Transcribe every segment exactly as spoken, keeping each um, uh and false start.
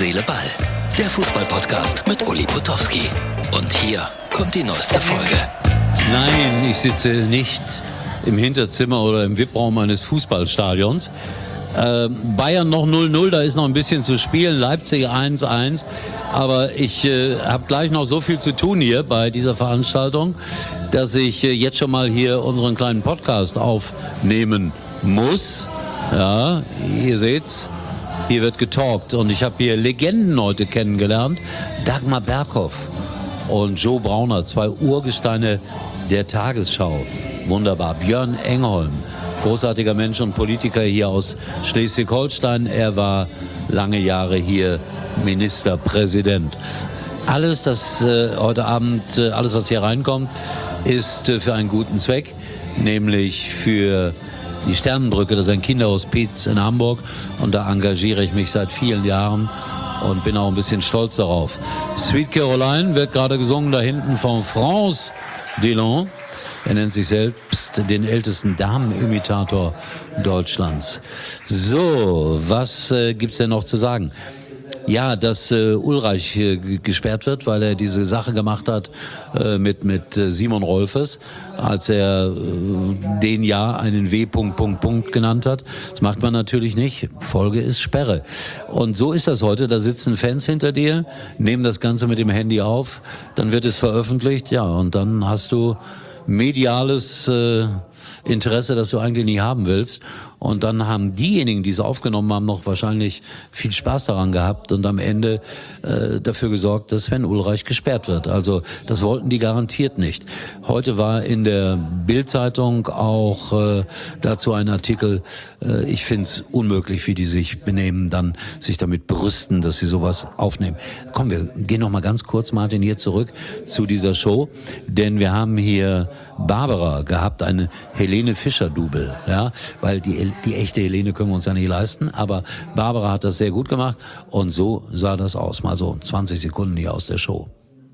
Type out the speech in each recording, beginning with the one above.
Seele, Ball. Der Fußball-Podcast mit Uli Potowski. Und hier kommt die neueste Folge. Nein, ich sitze nicht im Hinterzimmer oder im V I P-Raum eines Fußballstadions. Äh, Bayern noch null null, da ist noch ein bisschen zu spielen. Leipzig eins eins. Aber ich äh, habe gleich noch so viel zu tun hier bei dieser Veranstaltung, dass ich äh, jetzt schon mal hier unseren kleinen Podcast aufnehmen muss. Ja, ihr seht's, hier wird getalkt. Und ich habe hier Legenden heute kennengelernt. Dagmar Berghoff und Joe Brauner, zwei Urgesteine der Tagesschau. Wunderbar. Björn Engholm, großartiger Mensch und Politiker hier aus Schleswig-Holstein. Er war lange Jahre hier Ministerpräsident. Alles, das äh, heute Abend, äh, alles, was hier reinkommt, ist äh, für einen guten Zweck, nämlich für die Sternenbrücke. Das ist ein Kinderhospiz in Hamburg und da engagiere ich mich seit vielen Jahren und bin auch ein bisschen stolz darauf. Sweet Caroline wird gerade gesungen da hinten von France Delon. Er nennt sich selbst den ältesten Damenimitator Deutschlands. So, was äh, gibt's denn noch zu sagen? Ja, dass äh, Ulreich äh, gesperrt wird, weil er diese Sache gemacht hat äh, mit mit äh, Simon Rolfes, als er äh, den ja einen W. Punkt, Punkt, Punkt genannt hat. Das macht man natürlich nicht. Folge ist Sperre. Und so ist das heute. Da sitzen Fans hinter dir, nehmen das Ganze mit dem Handy auf, dann wird es veröffentlicht, ja, und dann hast du mediales äh, Interesse, das du eigentlich nie haben willst. Und dann haben diejenigen, die es aufgenommen haben, noch wahrscheinlich viel Spaß daran gehabt und am Ende äh, dafür gesorgt, dass Sven Ulreich gesperrt wird. Also das wollten die garantiert nicht. Heute war in der Bild-Zeitung auch äh, dazu ein Artikel, äh, ich finde es unmöglich, wie die sich benehmen, dann sich damit brüsten, dass sie sowas aufnehmen. Komm, wir gehen noch mal ganz kurz, Martin, hier zurück zu dieser Show, denn wir haben hier Barbara gehabt, eine Helene Fischer-Double, ja, weil die Die echte Helene können wir uns ja nicht leisten, aber Barbara hat das sehr gut gemacht und so sah das aus. Mal so zwanzig Sekunden hier aus der Show.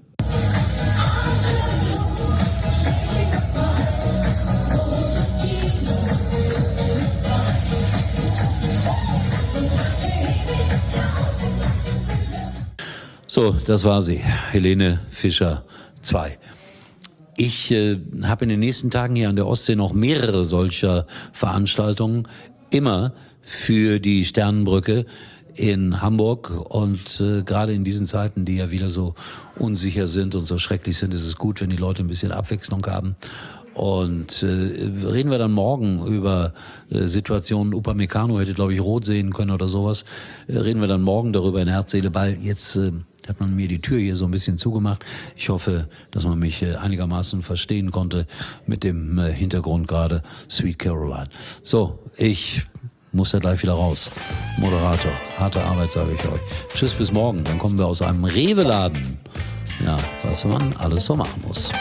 So, das war sie, Helene Fischer zwei. Ich äh, habe in den nächsten Tagen hier an der Ostsee noch mehrere solcher Veranstaltungen, immer für die Sternenbrücke in Hamburg. Und äh, gerade in diesen Zeiten, die ja wieder so unsicher sind und so schrecklich sind, ist es gut, wenn die Leute ein bisschen Abwechslung haben. Und äh, reden wir dann morgen über äh, Situationen, Upamecano hätte, glaube ich, rot sehen können oder sowas. Äh, reden wir dann morgen darüber in Herz, Seele, Ball. Jetzt äh, hat man mir die Tür hier so ein bisschen zugemacht. Ich hoffe, dass man mich äh, einigermaßen verstehen konnte mit dem äh, Hintergrund gerade Sweet Caroline. So, ich muss ja gleich wieder raus. Moderator, harte Arbeit, sage ich euch. Tschüss, bis morgen. Dann kommen wir aus einem Rewe-Laden. Ja, was man alles so machen muss.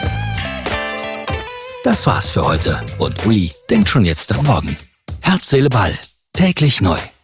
Das war's für heute und Uli denkt schon jetzt am Morgen. Herz, Seele, Ball. Täglich neu.